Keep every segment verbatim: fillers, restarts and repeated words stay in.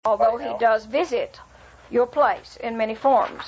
although he does visit your place in many forms.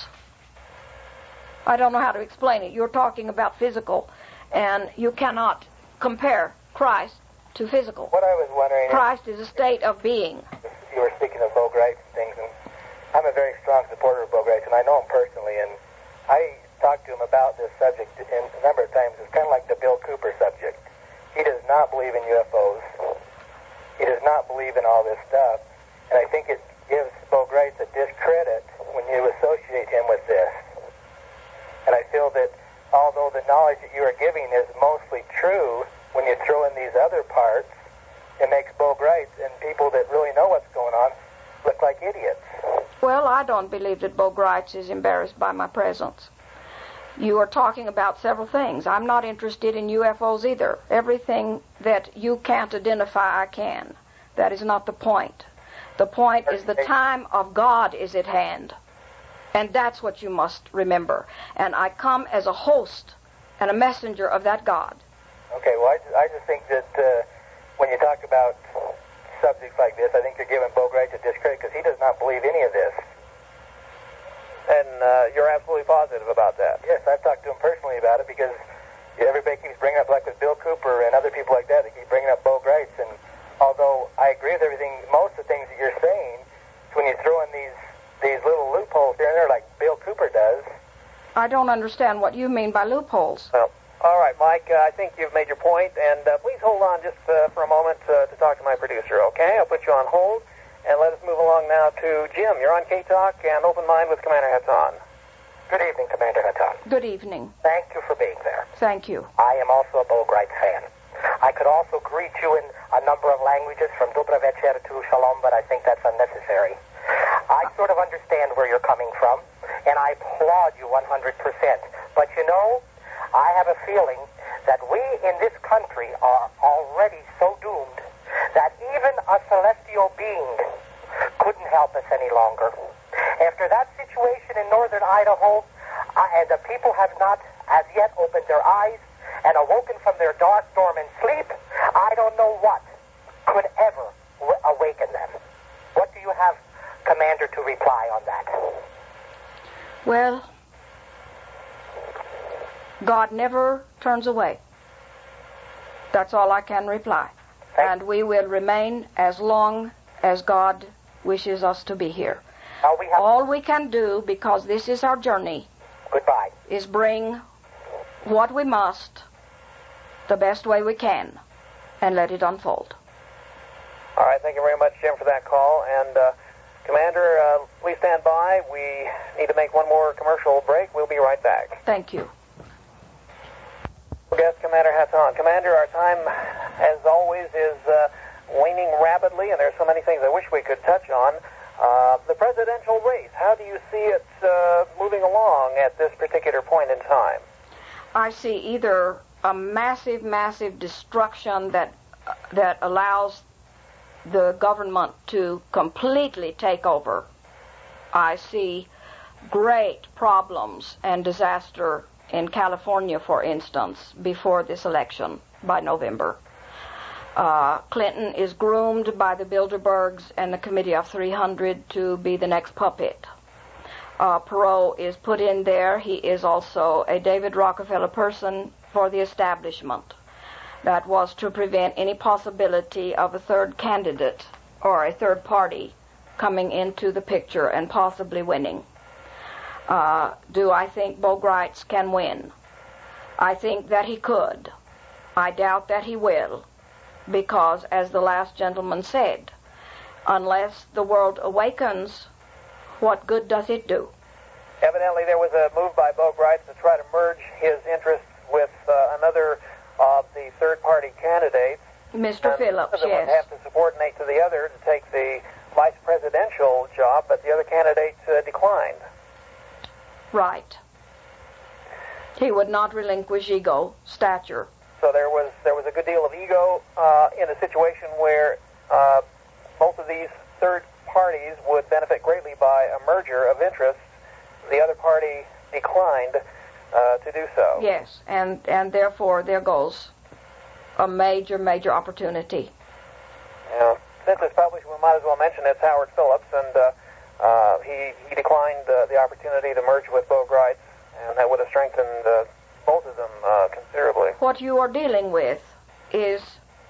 I don't know how to explain it. You're talking about physical, and you cannot compare Christ to physical. What I was wondering... Christ is a state of being. You were speaking of Bo Gritz and things, and I'm a very strong supporter of Bo Gritz, and I know him personally, and I talked to him about this subject in a number of times. It's kind of like the Bill Cooper subject. He does not believe in U F Os. He does not believe in all this stuff, and I think it gives Bo Gritz a discredit when you associate him with this. And I feel that although the knowledge that you are giving is mostly true, when you throw in these other parts, it makes Bo Gritz and people that really know what's going on look like idiots. Well, I don't believe that Bo Gritz is embarrassed by my presence. You are talking about several things. I'm not interested in U F Os either. Everything that you can't identify, I can. That is not the point. The point is the time of God is at hand. And that's what you must remember. And I come as a host and a messenger of that God. Okay, well, I just, I just think that uh, when you talk about subjects like this, I think you're giving Bo Gritz a discredit because he does not believe any of this. And uh, you're absolutely positive about that? Yes, I've talked to him personally about it because everybody keeps bringing up, like with Bill Cooper and other people like that, they keep bringing up Bo Gritz. And although I agree with everything, most of the things that you're saying, when you throw in these, these little loopholes here and there like Bill Cooper does. I don't understand what you mean by loopholes. Well, all right, Mike, uh, I think you've made your point, and uh, please hold on just uh, for a moment uh, to talk to my producer, okay? I'll put you on hold, and let us move along now to Jim. You're on K-Talk and Open Mind with Commander Hatton. Good evening, Commander Hatton. Good evening. Thank you for being there. Thank you. I am also a Bo Gritz fan. I could also greet you in a number of languages, from Dobra Večer to Shalom, but I think that's unnecessary. I sort of understand where you're coming from, and I applaud you one hundred percent. But you know, I have a feeling that we in this country are already so doomed that even a celestial being couldn't help us any longer. After that situation in northern Idaho, I, and the people have not as yet opened their eyes and awoken from their dark, dormant sleep, I don't know what could ever w- awaken them. What do you have, Commander, to reply on that? Well, God never turns away. That's all I can reply. And we will remain as long as God wishes us to be here. Uh, we have... All we can do, because this is our journey, Goodbye. is bring what we must the best way we can and let it unfold. All right, thank you very much, Jim, for that call. And, uh, Commander, uh, please stand by. We need to make one more commercial break. We'll be right back. Thank you. Guest Commander Hatton. Commander, our time, as always, is uh, waning rapidly, and there's so many things I wish we could touch on. Uh, the presidential race, how do you see it uh, moving along at this particular point in time? I see either a massive, massive destruction that uh, that allows the government to completely take over. I see great problems and disaster in California, for instance, before this election by November. Uh, Clinton is groomed by the Bilderbergs and the Committee of three hundred to be the next puppet. Uh, Perot is put in there. He is also a David Rockefeller person for the establishment. That was to prevent any possibility of a third candidate or a third party coming into the picture and possibly winning. Uh, do I think Bo Gritz can win? I think that he could. I doubt that he will, because, as the last gentleman said, unless the world awakens, what good does it do? Evidently, there was a move by Bo Gritz to try to merge his interests with uh, another of the third-party candidates. Mister Phillips, yes. One yes. would have to subordinate to the other to take the vice presidential job, but the other candidate uh, declined. Right. He would not relinquish ego, stature. So there was there was a good deal of ego uh, in a situation where uh, both of these third parties would benefit greatly by a merger of interests. The other party declined uh, to do so. Yes, and, and therefore there goes a major, major opportunity. Yeah. since it's published, we might as well mention it's Howard Phillips, and uh, uh, he, he declined uh, the opportunity to merge with Bo Greitz, and that would have strengthened uh, both of them uh, considerably. What you are dealing with is,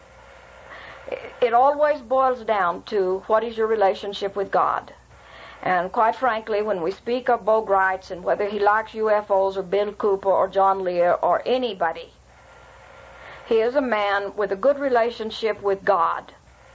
it always boils down to what is your relationship with God. And quite frankly, when we speak of Bo Greitz and whether he likes U F Os or Bill Cooper or John Lear or anybody, he is a man with a good relationship with God.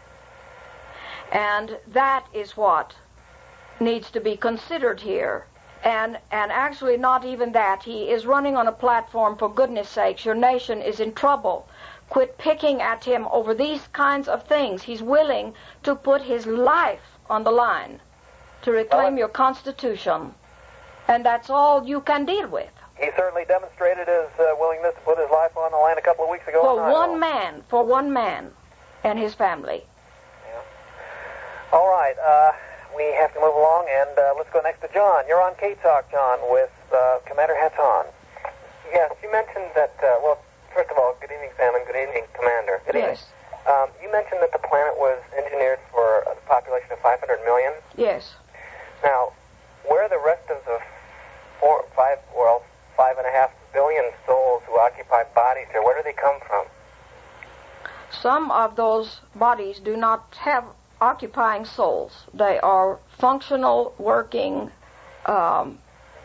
And that is what needs to be considered here. And and actually not even that. He is running on a platform, for goodness sakes, your nation is in trouble. Quit picking at him over these kinds of things. He's willing to put his life on the line to reclaim well, your Constitution. And that's all you can deal with. He certainly demonstrated his uh, willingness to put his life on the line a couple of weeks ago. For one man, for one man and his family. Yeah. All right, uh, we have to move along, and uh, let's go next to John. You're on K-Talk, John, with uh, Commander Hatton. Yes, you mentioned that, uh, well, first of all, good evening, Sam, and good evening, Commander. Good yes. evening. Um, you mentioned that the planet was engineered for a population of five hundred million? Yes. Now, where the rest of the four, five, well, five and a half billion souls who occupy bodies here, where do they come from? Some of those bodies do not have occupying souls. They are functional, working, um,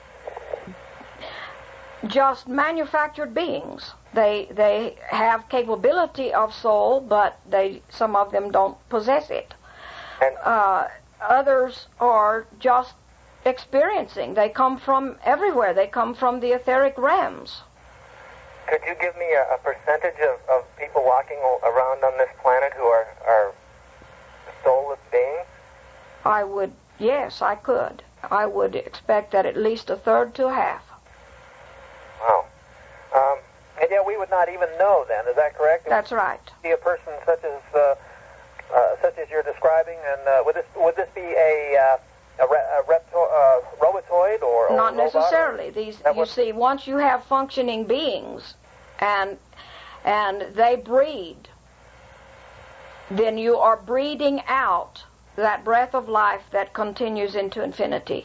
just manufactured beings. They they have capability of soul, but they some of them don't possess it. And uh, others are just experiencing. They come from everywhere. They come from the etheric realms. Could you give me a, a percentage of, of people walking around on this planet who are, are soulless beings? I would, yes, I could. I would expect that at least a third to a half. Wow. Um, and yet we would not even know then, is that correct? That's right. Be a person such as uh, uh, such as you're describing, and uh, would this would this be a uh, a, re- a repto- uh, robotoid or, or not a robot, necessarily? Or These you see, once you have functioning beings, and and they breed, then you are breeding out that breath of life that continues into infinity.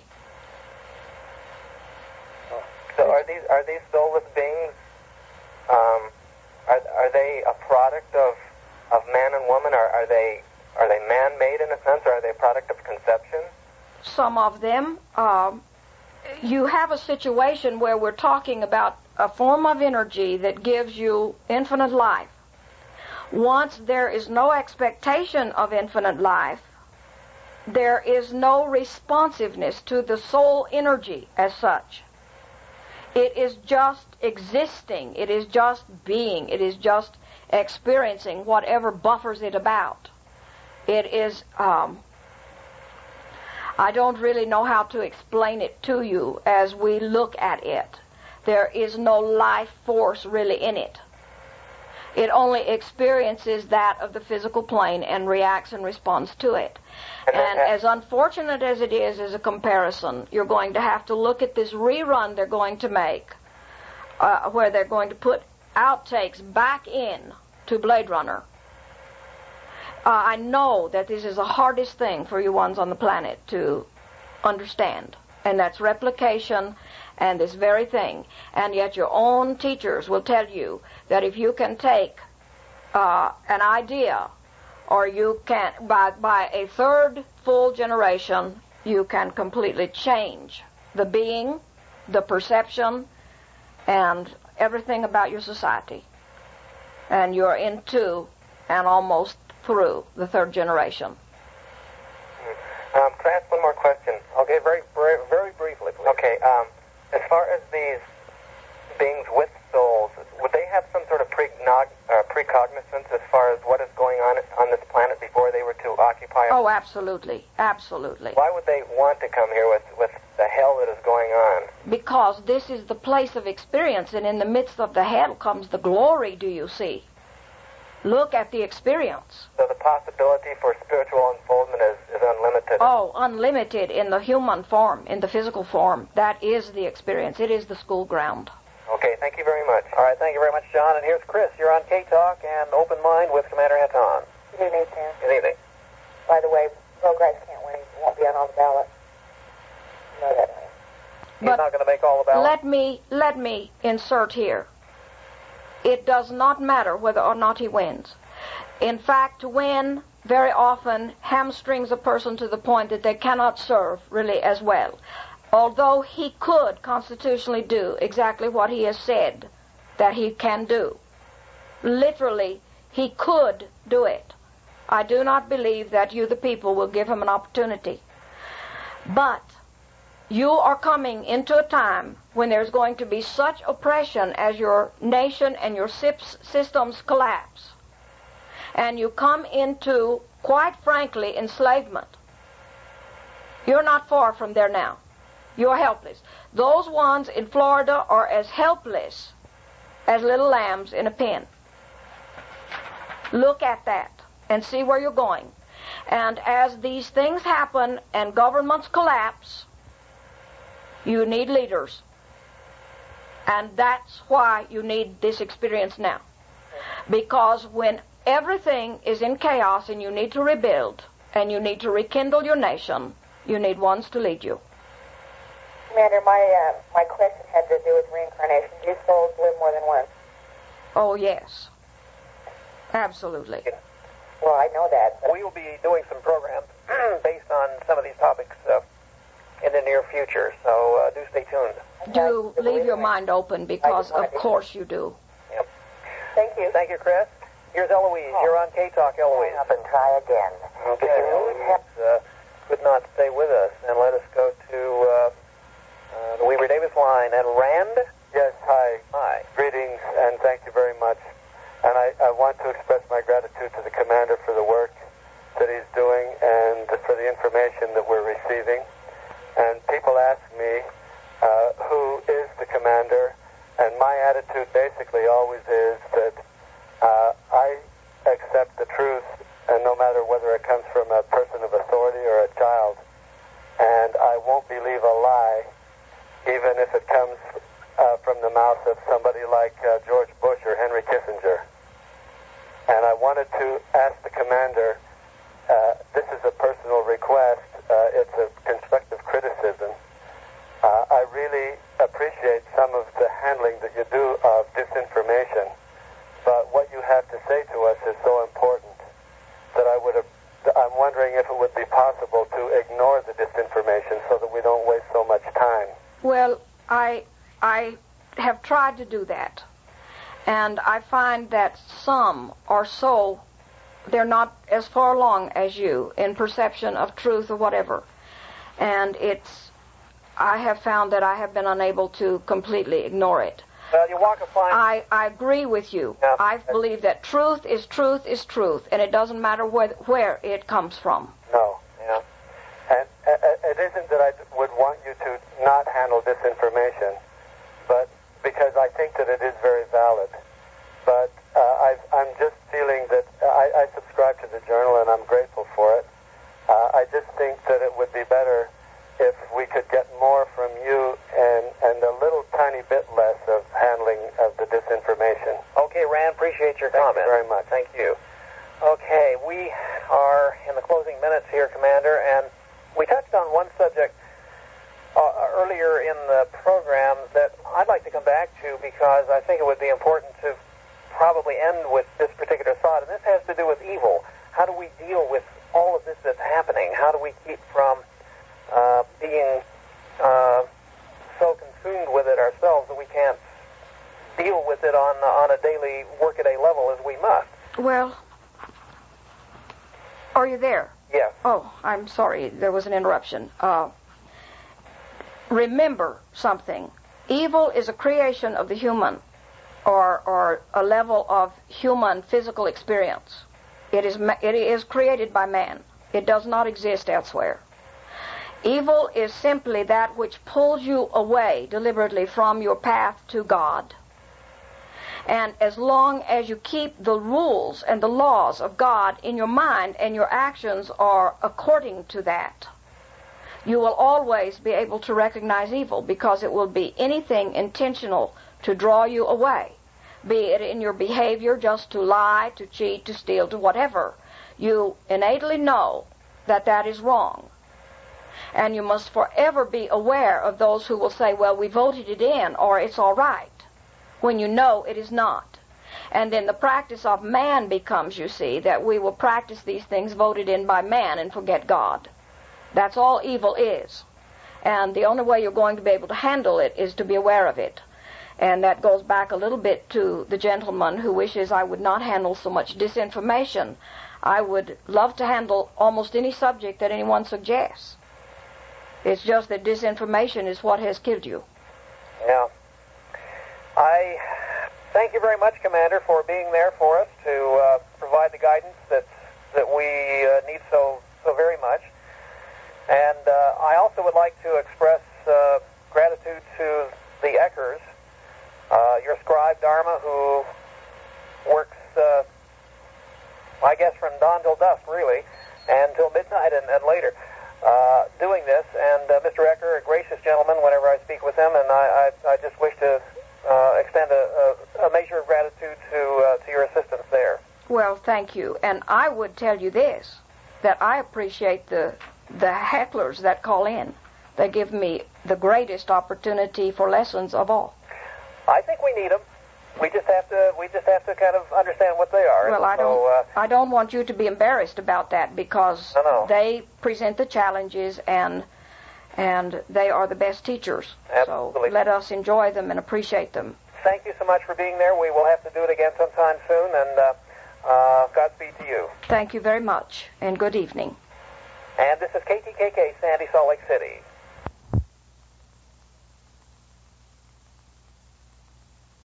So are these are these soulless beings? Um, are are they a product of of man and woman? Are are they are they man-made in a sense, or are they a product of conception? Some of them. Um, you have a situation where we're talking about a form of energy that gives you infinite life. Once there is no expectation of infinite life, there is no responsiveness to the soul energy as such. It is just existing. It is just being. It is just experiencing whatever buffers it about. It is, um, I don't really know how to explain it to you as we look at it. There is no life force really in it. It only experiences that of the physical plane and reacts and responds to it. And as unfortunate as it is as a comparison, you're going to have to look at this rerun they're going to make, uh, where they're going to put outtakes back in to Blade Runner. Uh, I know that this is the hardest thing for you ones on the planet to understand, and that's replication and this very thing. And yet your own teachers will tell you that if you can take uh, an idea, or you can, by, by a third full generation, you can completely change the being, the perception, and everything about your society. And you're into and almost through the third generation. Um, can I ask one more question? Okay, very, very, very briefly, please. Okay, um, as far as these beings with souls, would they have some sort of pregnog- uh, precognizance as far as what is going on on this planet before they were to occupy it? Oh, absolutely. Absolutely. Why would they want to come here with, with the hell that is going on? Because this is the place of experience, and in the midst of the hell comes the glory, do you see? Look at the experience. So the possibility for spiritual unfoldment is, is unlimited? Oh, unlimited in the human form, in the physical form. That is the experience. It is the school ground. Okay, thank you very much. All right, thank you very much, John. And here's Chris. You're on K-Talk and Open Mind with Commander Hatton. Good evening, Sam. Good evening. By the way, Progress can't win. He won't be on all the ballots. You know that, right? He's But not going to make all the ballots. Let me let me insert here. It does not matter whether or not he wins. In fact, to win very often hamstrings a person to the point that they cannot serve really as well. Although he could constitutionally do exactly what he has said that he can do. Literally, he could do it. I do not believe that you, the people, will give him an opportunity. But you are coming into a time when there's going to be such oppression as your nation and your systems collapse. And you come into, quite frankly, enslavement. You're not far from there now. You're helpless. Those ones in Florida are as helpless as little lambs in a pen. Look at that and see where you're going. And as these things happen and governments collapse, you need leaders. And that's why you need this experience now. Because when everything is in chaos and you need to rebuild and you need to rekindle your nation, you need ones to lead you. Commander, my uh, my question had to do with reincarnation. Do souls live more than once? Oh, yes. Absolutely. Well, I know that. We will be doing some programs based on some of these topics uh, in the near future, so uh, do stay tuned. Do leave your mind open because, of course, you do. Yep. Thank you. Thank you, Chris. Here's Eloise. You're on K-Talk, Eloise. Up and try again. Okay. Eloise uh, could not stay with us, and let us go to uh, uh, the Weaver Davis line. And Rand? Yes, hi. Hi. Greetings, and thank you very much. And I, I want to express my gratitude to the commander for the work that he's doing and for the information that we're receiving. And people ask me, uh, who is the commander? And my attitude basically always is that uh, I accept the truth, and no matter whether it comes from a person of authority or a child. And I won't believe a lie, even if it comes uh, from the mouth of somebody like uh, George Bush or Henry Kissinger. And I wanted to ask the commander, uh, this is a personal request, uh, it's a constructive criticism. Uh, I really appreciate some of the handling that you do of disinformation, but what you have to say to us is so important that I would have, I'm wondering if it would be possible to ignore the disinformation so that we don't waste so much time. Well, I I have tried to do that. And I find that some are so, they're not as far along as you in perception of truth or whatever. And it's, I have found that I have been unable to completely ignore it. Well, you walk a fine... I, I agree with you. Yeah. I believe that truth is truth is truth, and it doesn't matter where, where it comes from. No, yeah. And uh, it isn't that I would want you to not handle disinformation, but because I think that it is very valid. But uh, I've, I'm just feeling that I, I subscribe to the journal, and I'm grateful for it. Uh, I just think that it would be better if we could get more from you and, and a little tiny bit less of handling of the disinformation. Okay, Rand, appreciate your Thank comment. you very much. Thank you. Okay, we are in the closing minutes here, Commander, and we touched on one subject uh, earlier in the program that I'd like to come back to because I think it would be important to probably end with this particular thought, and this has to do with evil. How do we deal with all of this that's happening? How do we keep from uh, being uh, so consumed with it ourselves that we can't deal with it on on a daily, workaday level as we must? Well, are you there? Yes. Oh, I'm sorry. There was an interruption. Uh, remember something. Evil is a creation of the human, or or a level of human physical experience. It is it is created by man. It does not exist elsewhere. Evil is simply that which pulls you away deliberately from your path to God. And as long as you keep the rules and the laws of God in your mind and your actions are according to that, you will always be able to recognize evil, because it will be anything intentional to draw you away, be it in your behavior just to lie, to cheat, to steal, to whatever. You innately know that that is wrong. And you must forever be aware of those who will say, well, we voted it in, or it's all right, when you know it is not. And then the practice of man becomes, you see, that we will practice these things voted in by man and forget God. That's all evil is. And the only way you're going to be able to handle it is to be aware of it. And that goes back a little bit to the gentleman who wishes I would not handle so much disinformation. I would love to handle almost any subject that anyone suggests. It's just that disinformation is what has killed you. Yeah. I thank you very much, Commander, for being there for us to uh, provide the guidance that that we uh, need so so very much. And uh, I also would like to express uh, gratitude to the Eckers, uh, your scribe Dharma, who works, uh, I guess, from dawn till dusk, really, and till midnight and, and later, uh, doing this. And uh, Mister Ecker, a gracious gentleman whenever I speak with him, and I, I, I just wish to uh, extend a, a, a measure of gratitude to uh, to your assistance there. Well, thank you. And I would tell you this, that I appreciate the the hecklers that call in. They give me the greatest opportunity for lessons of all. I think we need them. We just have to. We just have to kind of understand what they are. Well, I so, don't. Uh, I don't want you to be embarrassed about that, because no, no. they present the challenges, and and they are the best teachers. Absolutely. So let us enjoy them and appreciate them. Thank you so much for being there. We will have to do it again sometime soon, and uh, uh, Godspeed to you. Thank you very much, and good evening. And this is K T K K, Sandy, Salt Lake City.